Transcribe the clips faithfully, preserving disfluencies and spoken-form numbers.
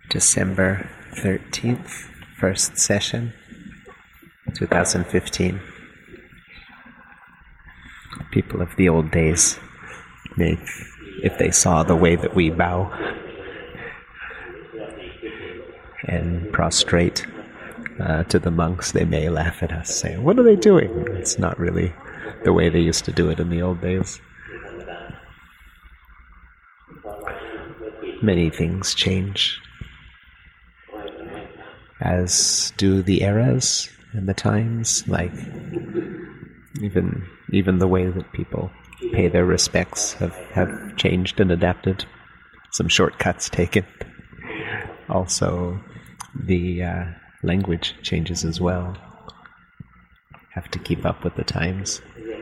December thirteenth, first session, twenty fifteen. People of the old days, may, if they saw the way that we bow and prostrate uh, to the monks, they may laugh at us, saying, "What are they doing?" It's not really the way they used to do it in the old days. Many things change, as do the eras and the times, like even even the way that people pay their respects have, have changed and adapted. Some shortcuts taken. Also, the uh, language changes as well. Have to keep up with the times.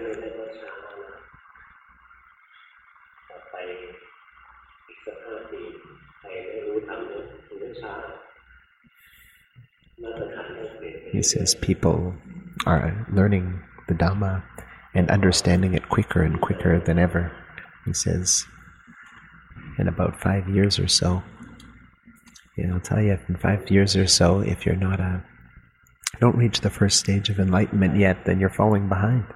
He says people are learning the Dhamma and understanding it quicker and quicker than ever. He says, in about five years or so, you know, I'll tell you, in five years or so, if you're not a, don't reach the first stage of enlightenment yet, then you're falling behind.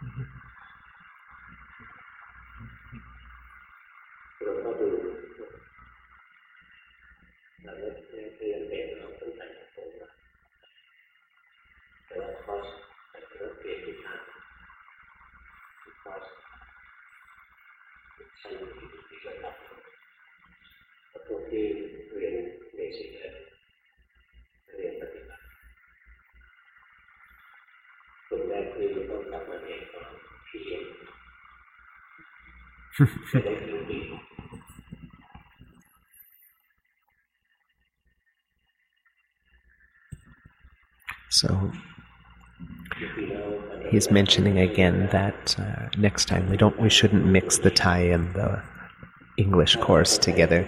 So he's mentioning again that uh, next time we don't, we shouldn't mix the Thai and the English course together.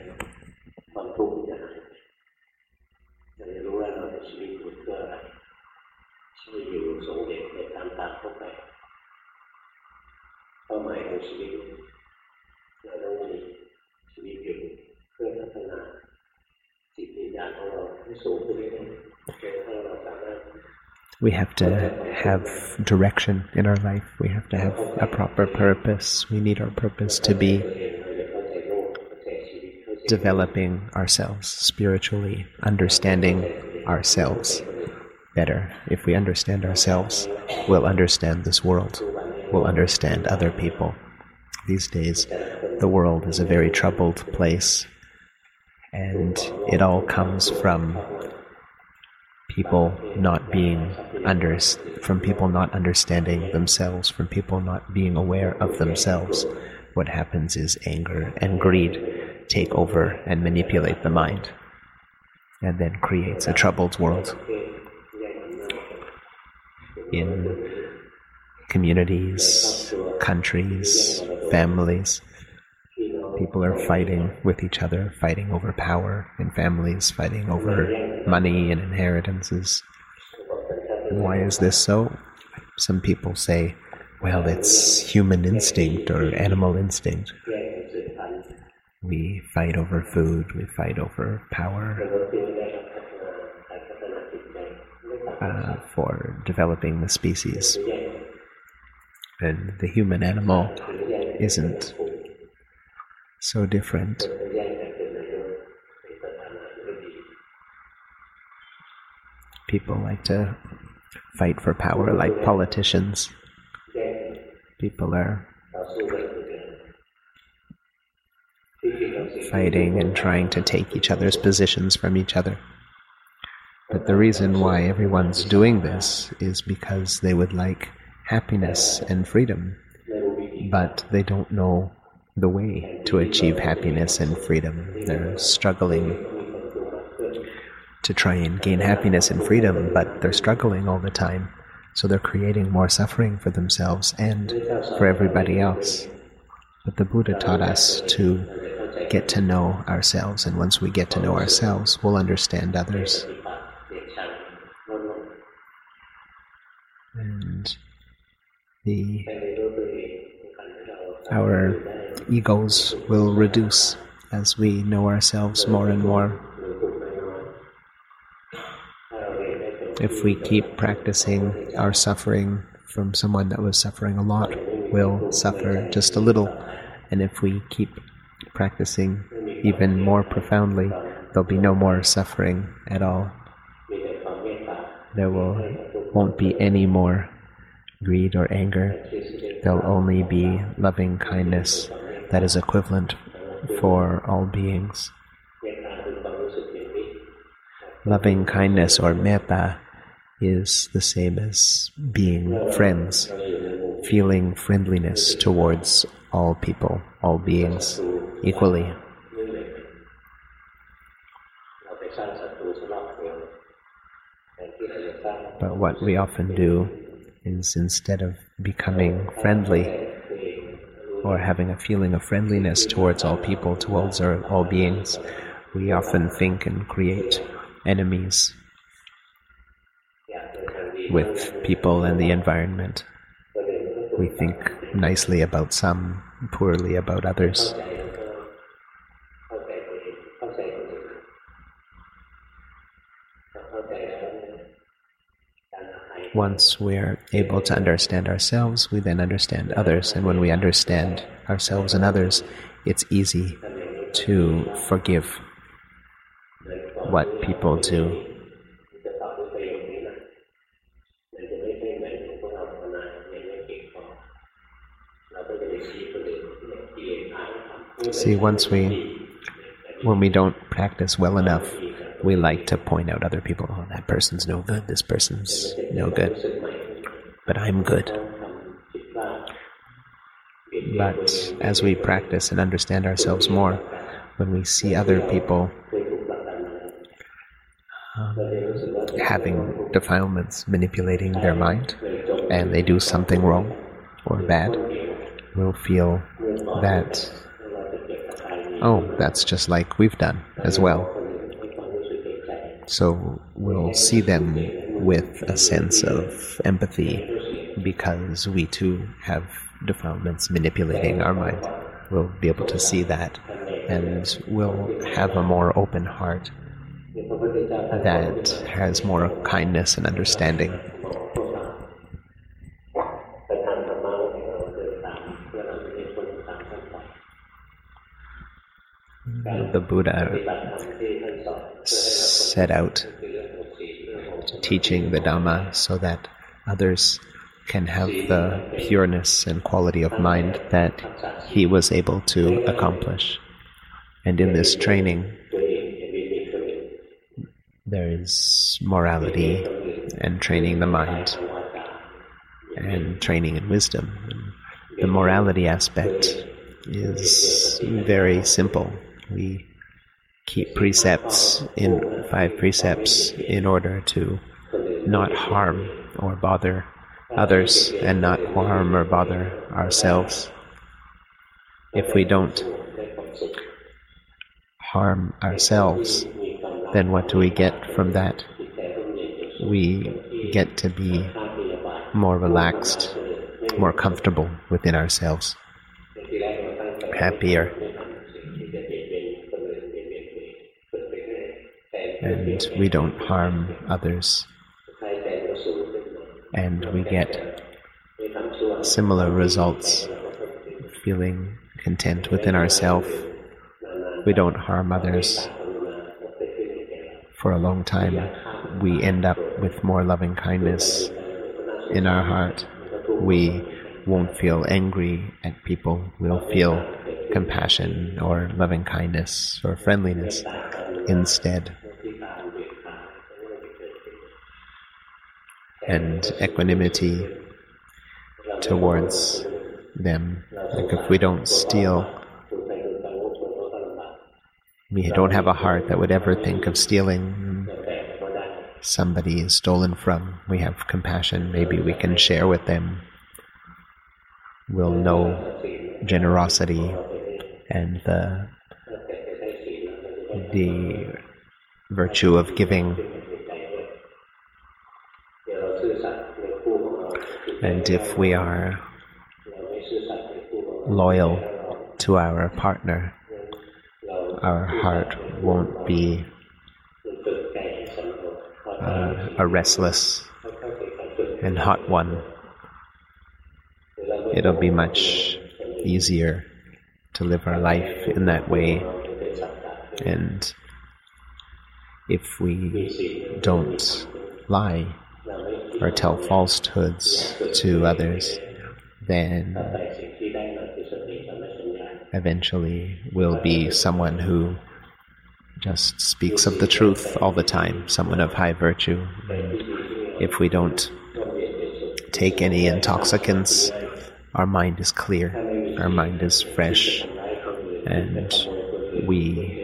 We have to have direction in our life. We have to have a proper purpose. We need our purpose to be developing ourselves spiritually, understanding ourselves better. If we understand ourselves, we'll understand this world. We'll understand other people. These days, the world is a very troubled place, and it all comes from people not being under, from people not understanding themselves, from people not being aware of themselves. What happens is anger and greed take over and manipulate the mind, and then creates a troubled world. In communities, countries, families, people are fighting with each other, fighting over power in families, fighting over money and inheritances. And why is this so? Some people say, well, it's human instinct or animal instinct. We fight over food, we fight over power uh, for developing the species. And the human animal isn't so different. People like to fight for power like politicians. People are fighting and trying to take each other's positions from each other. But the reason why everyone's doing this is because they would like happiness and freedom, but they don't know the way to achieve happiness and freedom. They're struggling to try and gain happiness and freedom, but they're struggling all the time, so they're creating more suffering for themselves and for everybody else. But the Buddha taught us to get to know ourselves, and once we get to know ourselves, we'll understand others. And the our egos will reduce as we know ourselves more and more. If we keep practicing, our suffering from someone that was suffering a lot will suffer just a little. And if we keep practicing even more profoundly, there'll be no more suffering at all. There will, won't be any more greed or anger. There'll only be loving kindness that is equivalent for all beings. Loving kindness or metta is the same as being friends, feeling friendliness towards all people, all beings, equally. But what we often do is, instead of becoming friendly or having a feeling of friendliness towards all people, towards all beings, we often think and create enemies with people and the environment. We think nicely about some, poorly about others. Once we're able to understand ourselves, we then understand others. And when we understand ourselves and others, it's easy to forgive what people do. See, once we, when we don't practice well enough, we like to point out other people. Oh, that person's no good, this person's no good, but I'm good. But as we practice and understand ourselves more, when we see other people um, having defilements, manipulating their mind, and they do something wrong or bad, we'll feel that, oh, that's just like we've done as well. So we'll see them with a sense of empathy because we too have defilements manipulating our mind. We'll be able to see that, and we'll have a more open heart that has more kindness and understanding. The Buddha set out teaching the Dhamma so that others can have the pureness and quality of mind that he was able to accomplish. And in this training, there is morality and training the mind and training in wisdom. The morality aspect is very simple. We keep precepts in five precepts in order to not harm or bother others and not harm or bother ourselves. If we don't harm ourselves, then what do we get from that? We get to be more relaxed, more comfortable within ourselves, happier. And we don't harm others. And we get similar results, feeling content within ourselves. We don't harm others for a long time. We end up with more loving kindness in our heart. We won't feel angry at people. We'll feel compassion or loving kindness or friendliness instead. And equanimity towards them. Like if we don't steal, we don't have a heart that would ever think of stealing. Somebody is stolen from. We have compassion. Maybe we can share with them. We'll know generosity and the the virtue of giving. And if we are loyal to our partner, our heart won't be uh, a restless and hot one, it'll be much easier to live our life in that way. And if we don't lie or tell falsehoods to others, then eventually we'll be someone who just speaks of the truth all the time, someone of high virtue. And if we don't take any intoxicants, our mind is clear, our mind is fresh, and we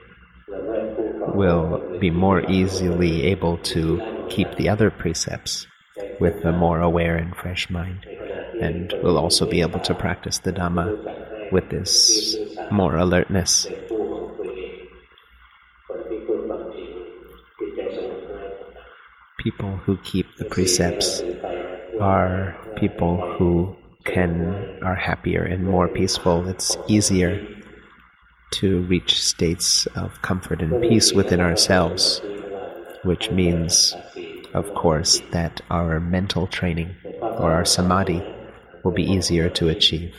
will be more easily able to keep the other precepts with a more aware and fresh mind. And we'll also be able to practice the Dhamma with this more alertness. People who keep the precepts are people who can are happier and more peaceful. It's easier to reach states of comfort and peace within ourselves, which means, of course, that our mental training or our samadhi will be easier to achieve.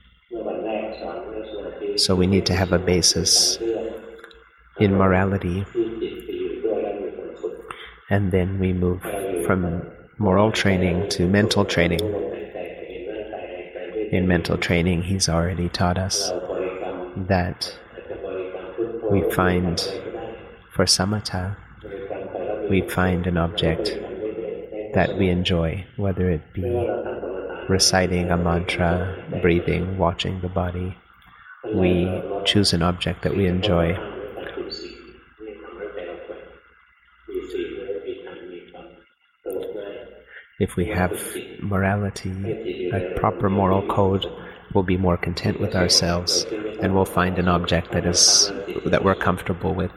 So we need to have a basis in morality, and then we move from moral training to mental training. In mental training, he's already taught us that we find, for samatha, we find an object that we enjoy, whether it be reciting a mantra, breathing, watching the body. We choose an object that we enjoy. If we have morality, a proper moral code, we'll be more content with ourselves, and we'll find an object that is that we're comfortable with,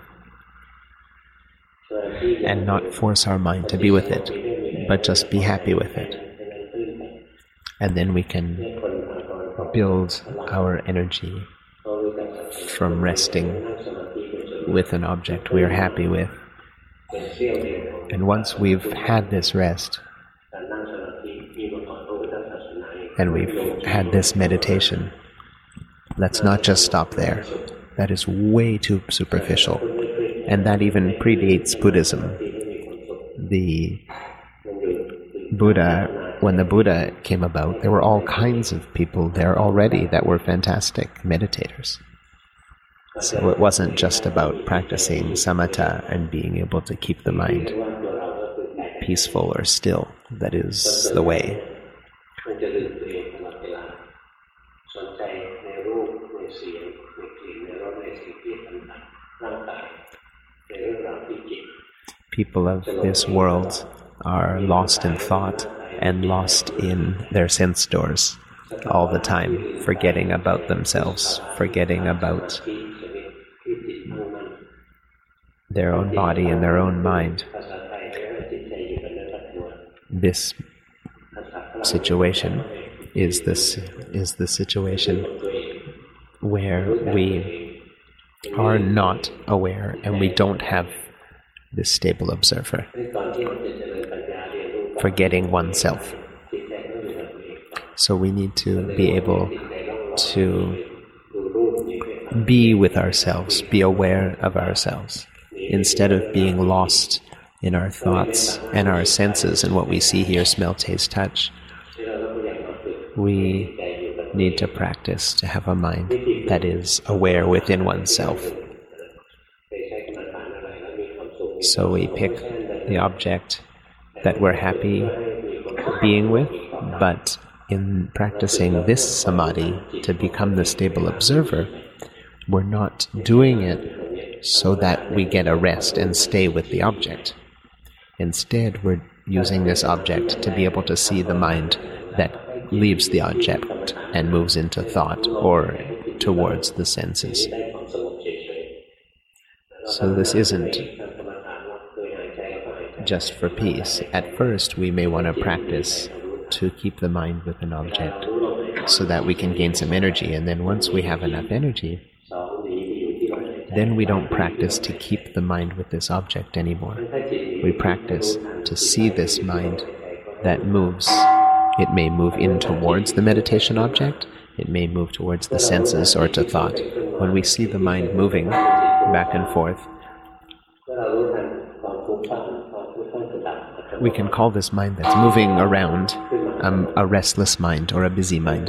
and not force our mind to be with it, but just be happy with it. And then we can build our energy from resting with an object we are happy with. And once we've had this rest, and we've had this meditation, let's not just stop there. That is way too superficial. And that even predates Buddhism. The Buddha, when the Buddha came about, there were all kinds of people there already that were fantastic meditators. So it wasn't just about practicing samatha and being able to keep the mind peaceful or still. That is the way. People of this world are lost in thought and lost in their sense doors all the time, forgetting about themselves, forgetting about their own body and their own mind. This situation is this is the situation where we are not aware and we don't have this stable observer, forgetting oneself. So we need to be able to be with ourselves, be aware of ourselves, instead of being lost in our thoughts and our senses and what we see, hear, smell, taste, touch. We need to practice to have a mind that is aware within oneself. So we pick the object that we're happy being with, but in practicing this samadhi to become the stable observer, we're not doing it so that we get a rest and stay with the object. Instead, we're using this object to be able to see the mind that leaves the object and moves into thought or towards the senses. So this isn't just for peace. At first, we may want to practice to keep the mind with an object so that we can gain some energy, and then once we have enough energy, then we don't practice to keep the mind with this object anymore. We practice to see this mind that moves. It may move in towards the meditation object, it may move towards the senses or to thought. When we see the mind moving back and forth, we can call this mind that's moving around um, a restless mind or a busy mind.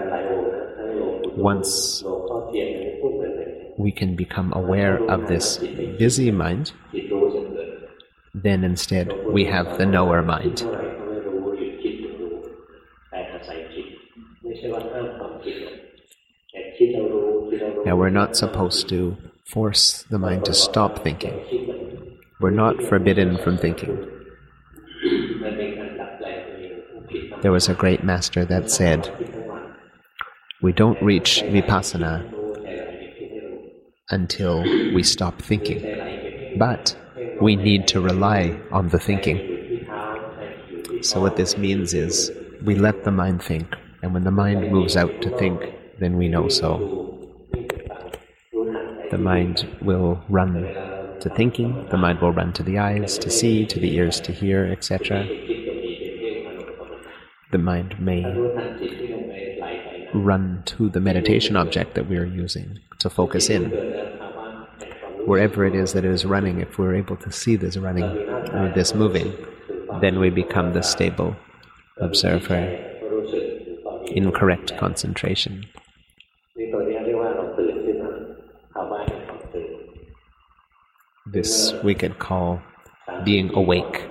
Once we can become aware of this busy mind, then instead we have the knower mind. Now, we're not supposed to force the mind to stop thinking. We're not forbidden from thinking. There was a great master that said, we don't reach vipassana until we stop thinking, but we need to rely on the thinking. So what this means is, we let the mind think, and when the mind moves out to think, then we know so. The mind will run to thinking, the mind will run to the eyes to see, to the ears to hear, et cetera. The mind may run to the meditation object that we are using to focus in. Wherever it is that it is running, if we're able to see this running or this moving, then we become the stable observer in correct concentration. This we could call being awake.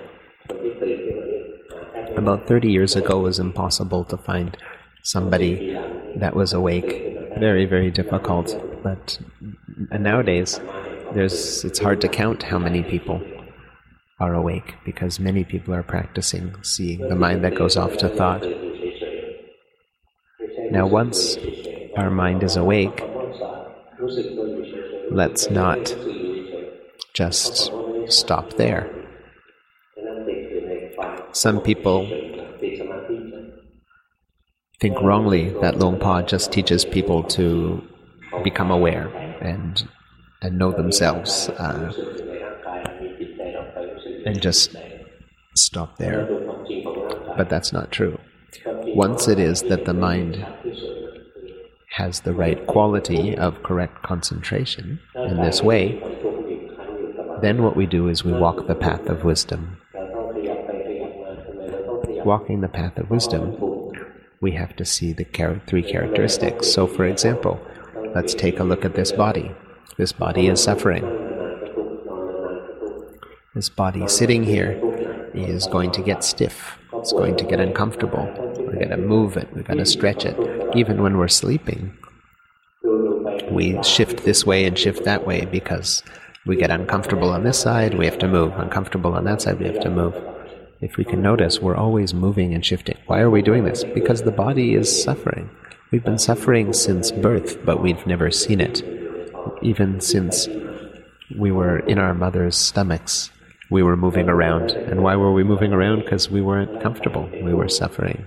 About thirty years ago, it was impossible to find somebody that was awake. Very, very difficult. But nowadays, there's it's hard to count how many people are awake, because many people are practicing seeing the mind that goes off to thought. Now, once our mind is awake, let's not just stop there. Some people think wrongly that Luang Por just teaches people to become aware and and know themselves uh, and just stop there. But that's not true. Once it is that the mind has the right quality of correct concentration in this way, then what we do is we walk the path of wisdom. Walking the path of wisdom, we have to see the char- three characteristics. So, for example, let's take a look at this body. This body is suffering. This body sitting here is going to get stiff. It's going to get uncomfortable. We're going to move it. We've got to stretch it. Even when we're sleeping, we shift this way and shift that way because we get uncomfortable on this side, we have to move. Uncomfortable on that side, we have to move. If we can notice, we're always moving and shifting. Why are we doing this? Because the body is suffering. We've been suffering since birth, but we've never seen it. Even since we were in our mother's stomachs, we were moving around. And why were we moving around? Because we weren't comfortable. We were suffering.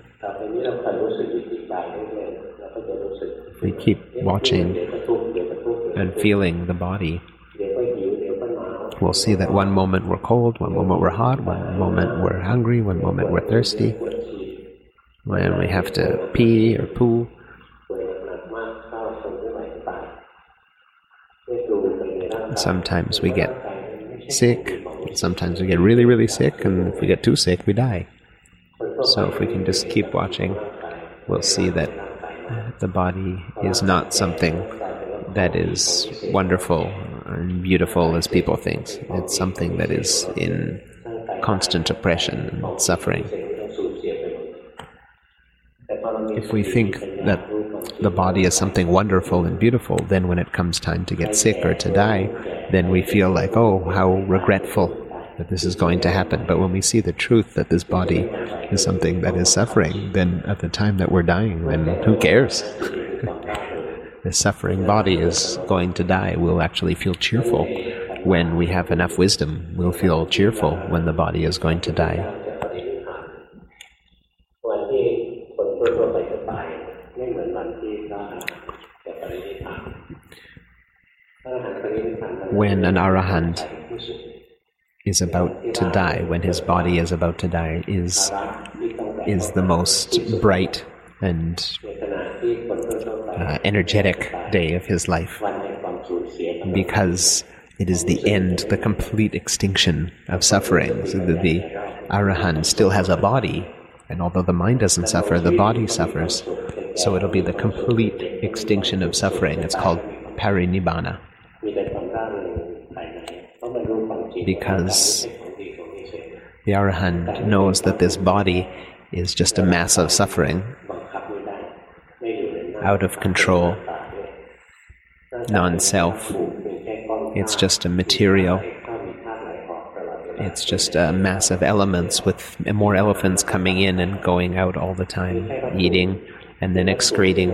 If we keep watching and feeling the body, we'll see that one moment we're cold, one moment we're hot, one moment we're hungry, one moment we're thirsty. When we have to pee or poo, sometimes we get sick, sometimes we get really, really sick, and if we get too sick, we die. So if we can just keep watching, we'll see that the body is not something that is wonderful and beautiful as people think. It's something that is in constant oppression and suffering. If we think that the body is something wonderful and beautiful, then when it comes time to get sick or to die, then we feel like, oh, how regretful that this is going to happen. But when we see the truth that this body is something that is suffering, then at the time that we're dying, then who cares? The suffering body is going to die. We'll actually feel cheerful when we have enough wisdom. We'll feel cheerful when the body is going to die. when an arahant is about to die, when his body is about to die, is is the most bright and uh, energetic day of his life, because it is the end, the complete extinction of suffering. So the, the arahant still has a body, and although the mind doesn't suffer, the body suffers. So it'll be the complete extinction of suffering. It's called parinibbana. Because the arahant knows that this body is just a mass of suffering, out of control, non-self. It's just a material. It's just a mass of elements with more elephants coming in and going out all the time, eating and then excreting.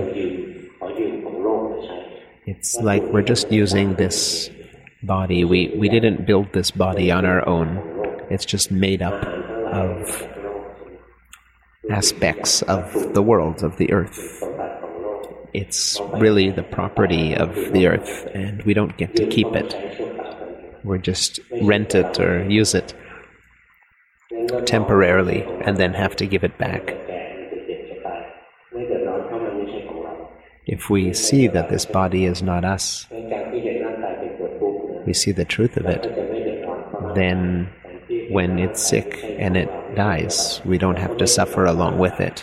It's like we're just using this body. We, we didn't build this body on our own. It's just made up of aspects of the world, of the earth. It's really the property of the earth, and we don't get to keep it. We're just rent it or use it temporarily and then have to give it back. If we see that this body is not us, we see the truth of it, then when it's sick and it dies, we don't have to suffer along with it.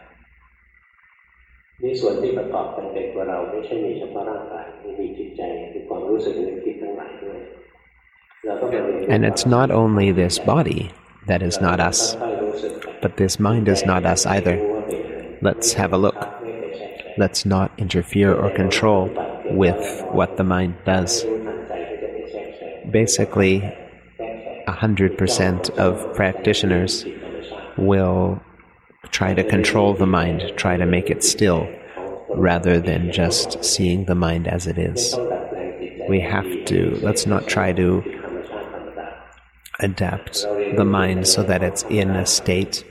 And it's not only this body that is not us, but this mind is not us either. Let's have a look. Let's not interfere or control with what the mind does. Basically, a hundred percent of practitioners will try to control the mind, try to make it still, rather than just seeing the mind as it is. We have to, let's not try to adapt the mind so that it's in a state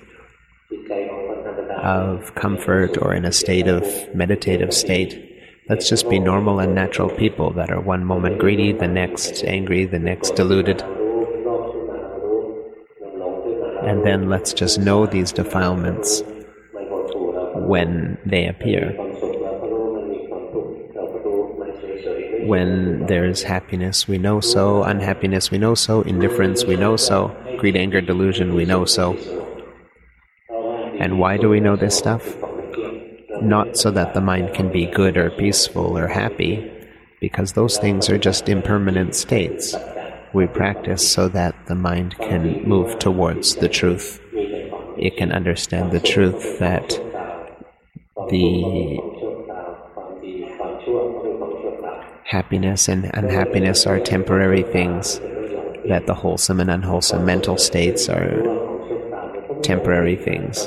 of comfort or in a state of meditative state. Let's just be normal and natural people that are one moment greedy, the next angry, the next deluded. And then let's just know these defilements when they appear. When there's happiness, we know so. Unhappiness, we know so. Indifference, we know so. Greed, anger, delusion, we know so. And why do we know this stuff? Not so that the mind can be good or peaceful or happy, because those things are just impermanent states. We practice so that the mind can move towards the truth. It can understand the truth that the happiness and unhappiness are temporary things, that the wholesome and unwholesome mental states are temporary things.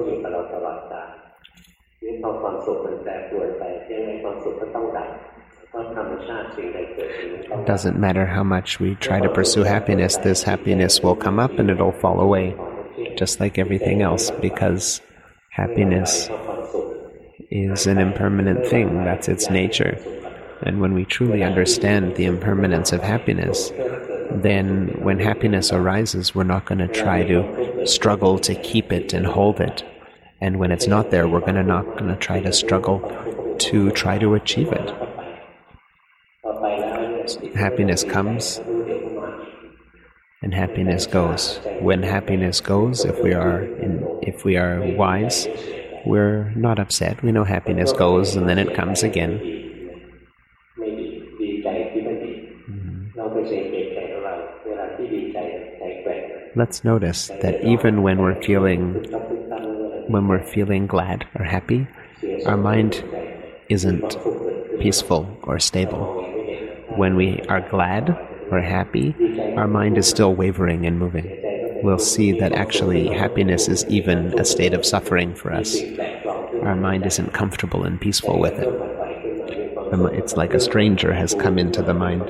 It doesn't matter how much we try to pursue happiness, this happiness will come up and it'll fall away, just like everything else, because happiness is an impermanent thing. That's its nature. And when we truly understand the impermanence of happiness, then when happiness arises, we're not going to try to struggle to keep it and hold it. And when it's not there, we're going to not going to try to struggle to try to achieve it. Happiness comes and happiness goes. When happiness goes, if we are in, if we are wise, we're not upset. We know happiness goes and then it comes again. Mm-hmm. Let's notice that even when we're feeling when we're feeling glad or happy, our mind isn't peaceful or stable. When we are glad or happy, our mind is still wavering and moving. We'll see that actually happiness is even a state of suffering for us. Our mind isn't comfortable and peaceful with it. It's like a stranger has come into the mind.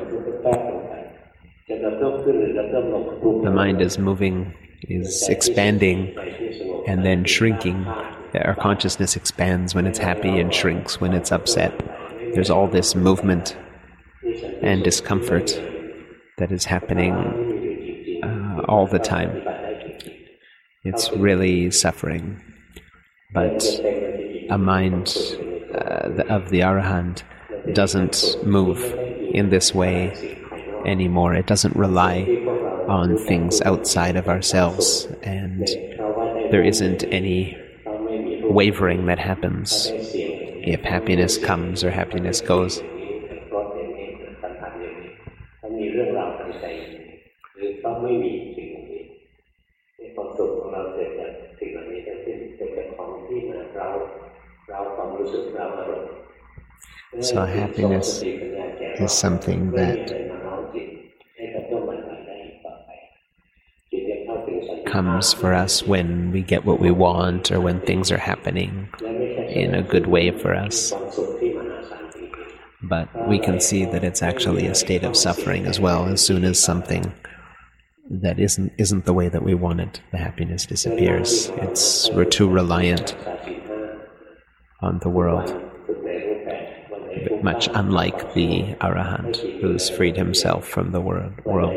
The mind is moving, is expanding, and then shrinking. Our consciousness expands when it's happy and shrinks when it's upset. There's all this movement and discomfort that is happening uh, all the time. It's really suffering. But a mind uh, of the Arahant doesn't move in this way anymore. It doesn't rely on things outside of ourselves, and there isn't any wavering that happens if happiness comes or happiness goes. So happiness is something that comes for us when we get what we want or when things are happening in a good way for us. But we can see that it's actually a state of suffering as well. As soon as something that isn't isn't the way that we want it, the happiness disappears. It's we're too reliant on the world, much unlike the Arahant, who's freed himself from the world.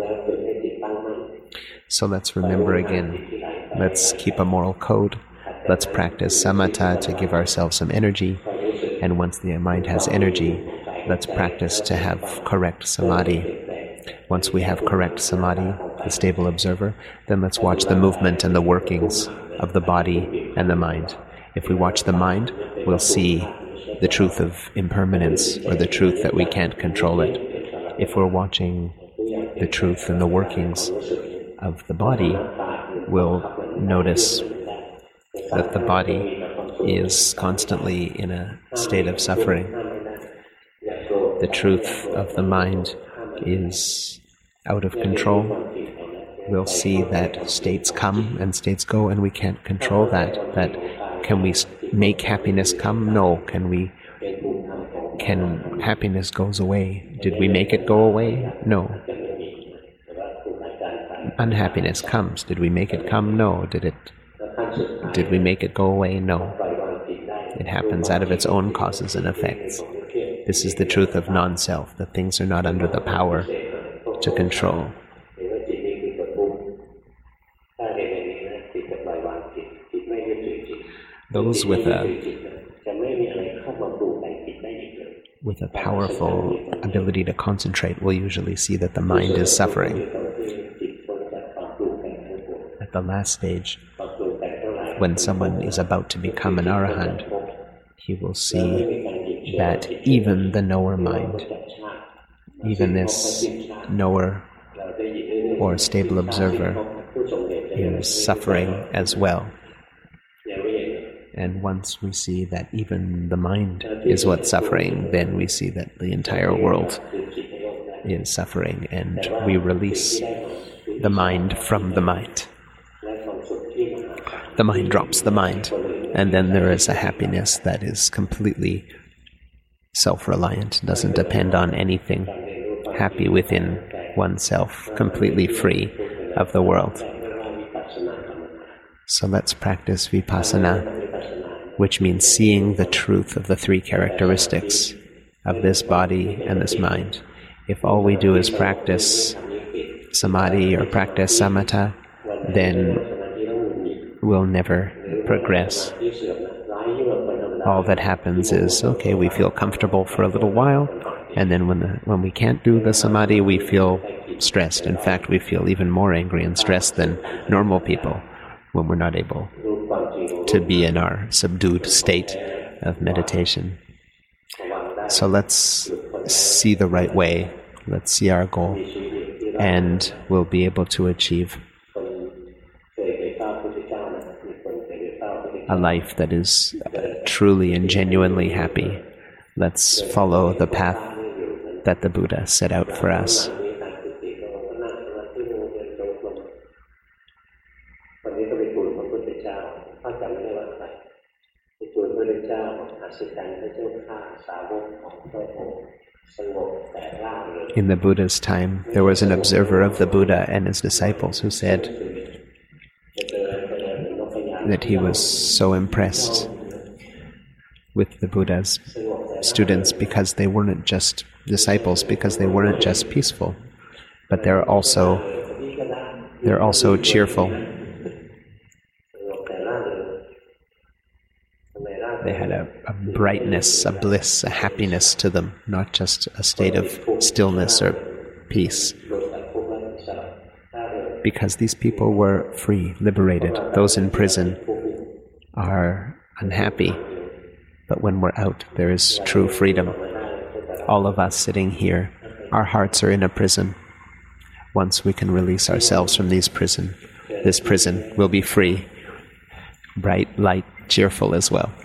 So let's remember again, let's keep a moral code, let's practice samatha to give ourselves some energy, and once the mind has energy, let's practice to have correct samadhi. Once we have correct samadhi, the stable observer, then let's watch the movement and the workings of the body and the mind. If we watch the mind, we'll see the truth of impermanence, or the truth that we can't control it. If we're watching the truth and the workings of the body, we'll notice that the body is constantly in a state of suffering. The truth of the mind is out of control. We'll see that states come and states go, and we can't control that. That can we make happiness come? No. Can we? Can happiness goes away? Did we make it go away? No. Unhappiness comes. Did we make it come? No. Did it? Did we make it go away? No. It happens out of its own causes and effects. This is the truth of non-self, that things are not under the power to control. Those with a with a powerful ability to concentrate will usually see that the mind is suffering. At the last stage, when someone is about to become an Arahant, he will see that even the knower mind, even this knower or stable observer, is suffering as well. And once we see that even the mind is what's suffering, then we see that the entire world is suffering, and we release the mind from the mind. The mind drops the mind, and then there is a happiness that is completely self-reliant, doesn't depend on anything, happy within oneself, completely free of the world. So let's practice vipassana, which means seeing the truth of the three characteristics of this body and this mind. If all we do is practice samadhi or practice samatha, then we'll never progress. All that happens is, okay, we feel comfortable for a little while, and then when the, when we can't do the samadhi, we feel stressed. In fact, we feel even more angry and stressed than normal people when we're not able to be in our subdued state of meditation. So let's see the right way, let's see our goal, and we'll be able to achieve a life that is truly and genuinely happy. Let's follow the path that the Buddha set out for us. In the Buddha's time, there was an observer of the Buddha and his disciples who said that he was so impressed with the Buddha's students because they weren't just disciples, because they weren't just peaceful, but they're also they're also cheerful. They had a, a brightness, a bliss, a happiness to them, not just a state of stillness or peace. Because these people were free, liberated. Those in prison are unhappy, but when we're out, there is true freedom. All of us sitting here, our hearts are in a prison. Once we can release ourselves from these prison, this prison will be free, bright, light, cheerful as well.